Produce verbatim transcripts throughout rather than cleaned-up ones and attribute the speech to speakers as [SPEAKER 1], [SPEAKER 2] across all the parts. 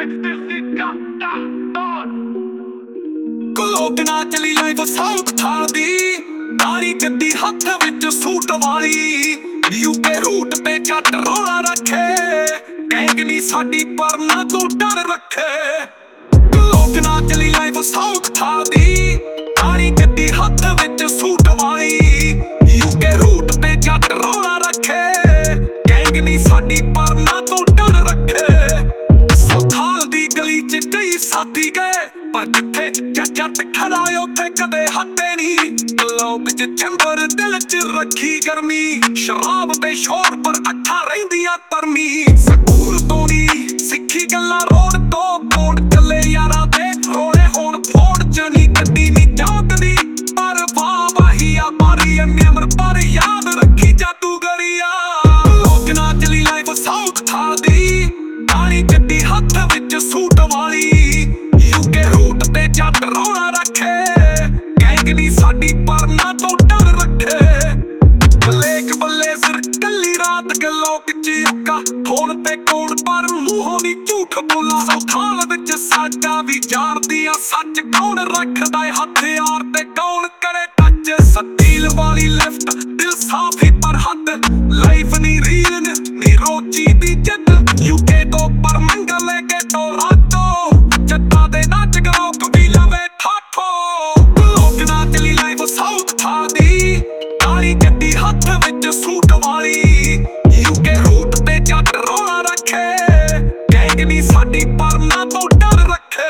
[SPEAKER 1] clock ਨਾ ਚਲੀ life ਸੌਖ ਥਾਦੀ ਤਾਰੀ ਗੱਡੀ ਹੱਥ ਵਿੱਚ ਸੂਟ ਵਾਲੀ ਯੂਕੇ ਰੂਟ ਤੇ ਜੱਟ ਰੋਲਾ ਰੱਖੇ ਗੈਂਗ ਨੀ ਸਾਡੀ ਪਰ ਨਾ ਤੂੰ ਡਰ ਰੱਖੇ ਕਲੋਕ ਨਾ ਚਲੀ ਲਾਈਫ ਸੌਖ ਥਾਦੀ ਤਾਰੀ ਗੱਡੀ ਹੱਥ ਵਿੱਚ ਸੂਟ ਵਾਲੀ ਯੂਕੇ ਰੂਟ ਤੇ ਜੱਟ ਰੋਲਾ ਰੱਖੇ ਗੈਂਗ ਨੀ ਸਾਡੀ ਪਰ ਨਾ ਤੂੰ ਡਰ ਰੱਖੇ ਸੋਥਾਲ ਦੀ ਗਲੀ ਚ ਕਈ ਸਾਥੀ ਗਏ ਪਰ ਜਿੱਥੇ ਜੱਟ ਖੜਾ ਉੱਥੇ ਕਦੇ ਹੱਥੇ ਨੀ ਲੋਕ ਚ ਚੰਬਰ ਦਿਲ ਚ ਰੱਖੀ ਗਰਮੀ ਸ਼ਰਾਬ ਤੇ ਸ਼ੋਰ ਪਰ ਅੱਖਾਂ ਰਹਿੰਦੀਆਂ ਤਰਮੀ ਸਕੂਲ ਤੋਂ ਨੀ ਸਿੱਖੀ ਗੱਲਾਂ ਰੋਡ ਤੋਂ ਕੋਡ ਚੱਲੇ ਯਾਰਾਂ ਦੇ ਰੋਲੇ ਹੁਣ ਫੋੜ ਜਣੀ ਗੱਡੀ ਨੀ ਜਾਂਦੀ ਪਰ ਵਾਹੀ ਆ ਮਾਰੀ ਅਮਰ ਪਰ ਯਾਦ ਰੱਖੀ ਜਾਦੂਗਰੀਆ ਲੋਕ ਨਾ ਚਲੀ ਲਾਈਫ ਸੌਖ ਥਾਦੀ ਤਾਣੀ ਗੱਡੀ ਹੱਥ ਵਿੱਚ ਸੂਟ ਵਾਲੀ ਯੂਕੇ ਰੂਟ ਤੇ ਜੱਟ ਰੋਲਾ ਰੱਖੇ ਗੈਂਗ ਨੀ ਸਾਡੀ ਪਰ ਨਾ ਤੋਂ ਡਰ ਰੱਖੇ ਬਲੇਕ ਬੱਲੇ ਸਿਰ ਕੱਲੀ ਰਾਤ ਗੱਲੋਂ ਕਿਚੀ ਅੱਕਾ ਫੋਨ ਤੇ ਕੋਣ ਪਰ ਮੂੰਹੋਂ ਨੀ ਝੂਠ ਬੋਲਾ ਸੌਥਾਲ ਵਿੱਚ ਸਾਡਾ ਵੀ ਜਾਣਦੀ ਆ ਸੱਚ ਕੌਣ ਰੱਖਦਾ ਏ ਹਥਿਆਰ ਤੇ ਕੌਣ ਕਰੇ ਟੱਚ ਸਤੀਲ ਵਾਲੀ ਲਿਫਟ ਦਿਲ ਸਾਫ ਹੀ ਪਰ ਹੱਦ ਲਾਈਫ ਨੀ ਰੀਲ ਨੀ ਰੋਜੀ ਦੀ ਜਿੱਦ ਯੂਕੇ ਤੋਂ ਪਰ ਮੰਗਾ ਲੈ ਕੇ ਟੋਰਾਂਟੋ ਜੱਟਾਂ ਦੇ ਨੱਚ ਗਾਓ ਕਬੀਲਾ ਵੇ ਠਾਠੋ ਲੋਕ ਨਾ ਚਲੀ ਲਾਈਫ ਸੌਖ ਥਾਦੀ ਤਾਰੀ ਗੱਡੀ ਹੱਥ ਵਿੱਚ ਸੂਟ ਵਾਲੀ ਯੂਕੇ ਰੂਟ ਤੇ ਜੱਟ ਰੋਲਾ ਰੱਖੇ ਗੈਂਗ ਨੀ ਸਾਡੀ ਪਰ ਨਾ ਤੋਂ ਡਰ ਰੱਖੇ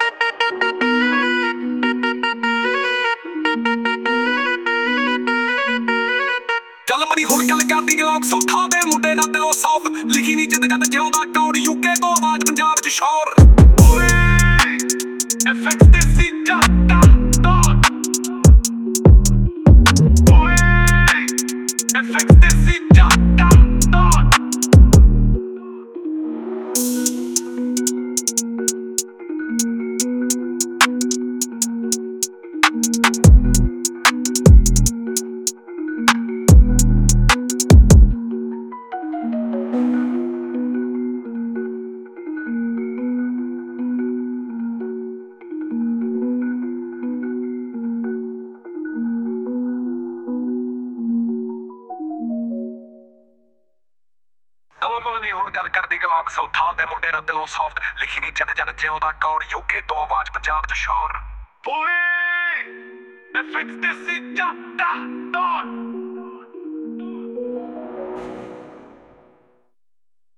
[SPEAKER 1] ਚੱਲ ਮਨੀ ਹੁਣ ਗੱਲ ਕਰਦੀ ਲੋਕ ਸੌਥਾਂ ਦੇ ਮੁੰਡੇ ਨਾਲ ਦਿਲੋਂ ਸਾਫ ਲਿਖੀ ਨੀ ਜਿੱਦ ਜਦ ਜਿਉਂਦਾ ਕੌਣ ਯੂਕੇ ਤੋਂ ਆਵਾਜ਼ ਪੰਜਾਬ ਚ ਸ਼ੋਰ ਓਏ ਐਫਐਕਸ ਤੇ ਸੀ ਜੱਟਾ ਡੌਟ ਓਏ ਐਫਐਕਸ ਤੇ ਸੀ ਜੱਟਾ ਡੌਟ ਨਹੀਂ ਹੁਣ ਗੱਲ ਕਰਦੀ ਗਲਾਕ ਸੌਥਾਲ ਦੇ ਮੁੰਡੇ ਨਾਲ ਦਿਲੋਂ ਸੌਫਟ ਲਿਖੀ ਨੀ ਜਦ ਜਦ ਜਿਉਂਦਾ ਕੌਣ ਯੂਕੇ ਤੋਂ ਆਵਾਜ਼ ਪੰਜਾਬ ਚ ਸ਼ੋਰ ਓਏ ਐਫਐਕਸ ਤੇ ਸੀ ਜੱਟਾ ਡੌਟ